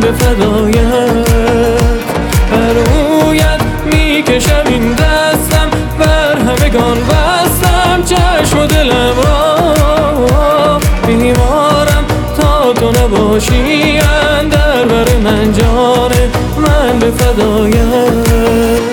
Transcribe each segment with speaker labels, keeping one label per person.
Speaker 1: به فدایت. بر رویت میکشم این دستم، بر همگان بستم چشم و دلم را. بیمارم تا تو نباشی، اندر بر من جان من به فدایت.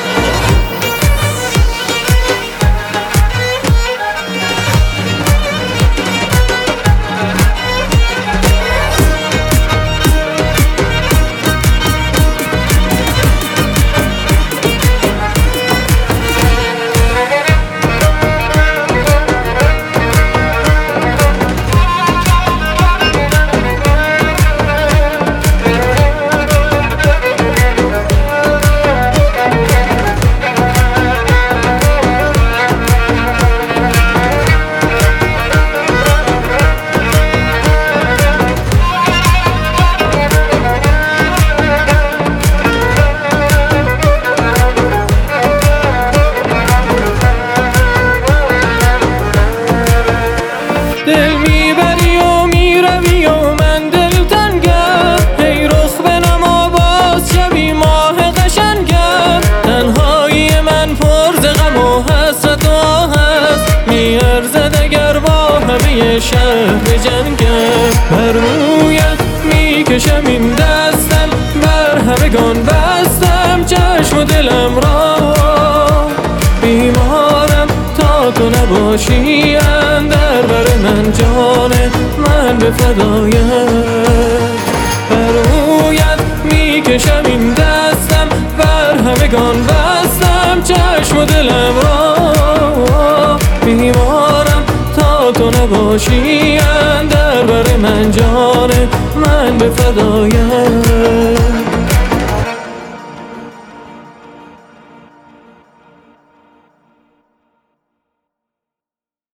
Speaker 1: دل میبری و میروی و من دلتنگم، ای رخ بنما باز شبی ماه قشنگم. تنهایی من پر ز غم و حسرت و آه است، میارزد اگر با همه شهر بجنگم. بر رویت میکشم این دستم، بر همگان بستم چشم و دلم را. بیمارم تا تو نباشی، اندر بر من جان من به فدایت. بر رویت میکشم این دستم، بر همگان بستم چشم و دلم را. بیمارم تا تو نباشی، اندر بر من جان من به فدایت.